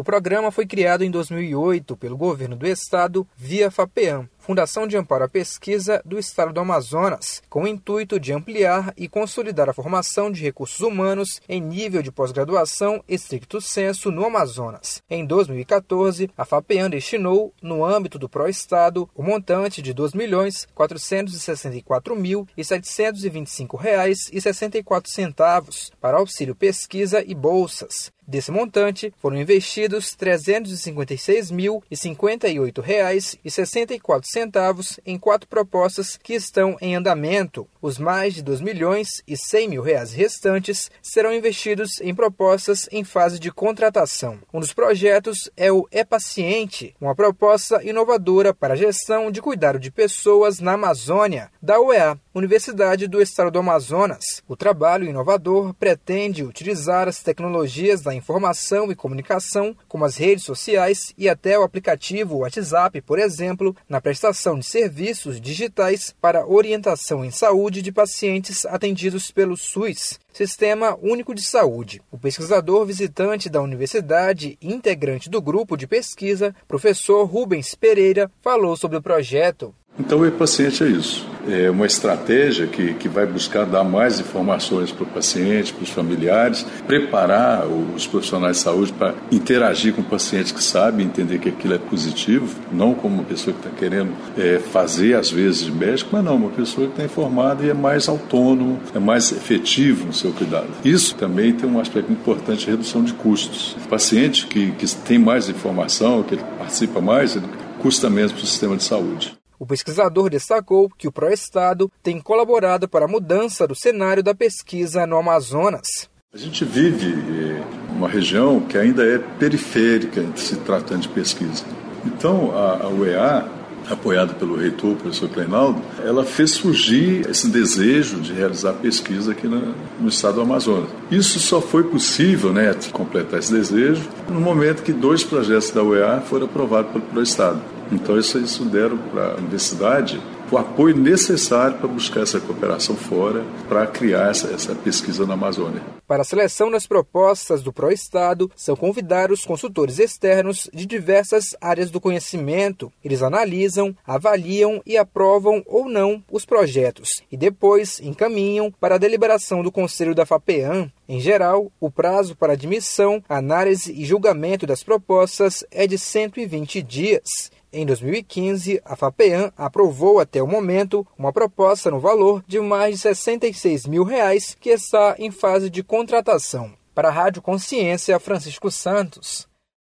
O programa foi criado em 2008 pelo governo do estado via FAPEAM, Fundação de Amparo à Pesquisa do Estado do Amazonas, com o intuito de ampliar e consolidar a formação de recursos humanos em nível de pós-graduação estricto sensu no Amazonas. Em 2014, a FAPEAM destinou, no âmbito do Proestado, o montante de R$ 2.464.725,64 para auxílio pesquisa e bolsas. Desse montante, foram investidos R$ 356.058,64 em 4 propostas que estão em andamento. Os mais de R$ 2.100.000 restantes serão investidos em propostas em fase de contratação. Um dos projetos é o E-Paciente, uma proposta inovadora para a gestão de cuidado de pessoas na Amazônia, da UEA, Universidade do Estado do Amazonas. O trabalho inovador pretende utilizar as tecnologias da informação e comunicação, como as redes sociais e até o aplicativo WhatsApp, por exemplo, na prestação de serviços digitais para orientação em saúde de pacientes atendidos pelo SUS, Sistema Único de Saúde. O pesquisador visitante da universidade e integrante do grupo de pesquisa, professor Rubens Pereira, falou sobre o projeto. Então o E-Paciente é isso, é uma estratégia que vai buscar dar mais informações para o paciente, para os familiares, preparar os profissionais de saúde para interagir com o paciente que sabe, entender que aquilo é positivo, não como uma pessoa que está querendo fazer às vezes de médico, mas não, uma pessoa que está informada e é mais autônomo, é mais efetivo no seu cuidado. Isso também tem um aspecto importante de redução de custos. O paciente que tem mais informação, que ele participa mais, ele custa menos para o sistema de saúde. O pesquisador destacou que o Proestado tem colaborado para a mudança do cenário da pesquisa no Amazonas. A gente vive uma região que ainda é periférica se tratando de pesquisa. Então, a UEA, apoiada pelo reitor, o professor Kleinaldo, ela fez surgir esse desejo de realizar pesquisa aqui no estado do Amazonas. Isso só foi possível, completar esse desejo, no momento que 2 projetos da UEA foram aprovados pelo Proestado. Então isso deram para a universidade o apoio necessário para buscar essa cooperação fora, para criar essa pesquisa na Amazônia. Para a seleção das propostas do Proestado, são convidados consultores externos de diversas áreas do conhecimento. Eles analisam, avaliam e aprovam ou não os projetos e depois encaminham para a deliberação do Conselho da FAPEAM. Em geral, o prazo para admissão, análise e julgamento das propostas é de 120 dias. Em 2015, a FAPEAM aprovou até o momento uma proposta no valor de mais de R$ 66.000 que está em fase de contratação. Para a Rádio Consciência, Francisco Santos.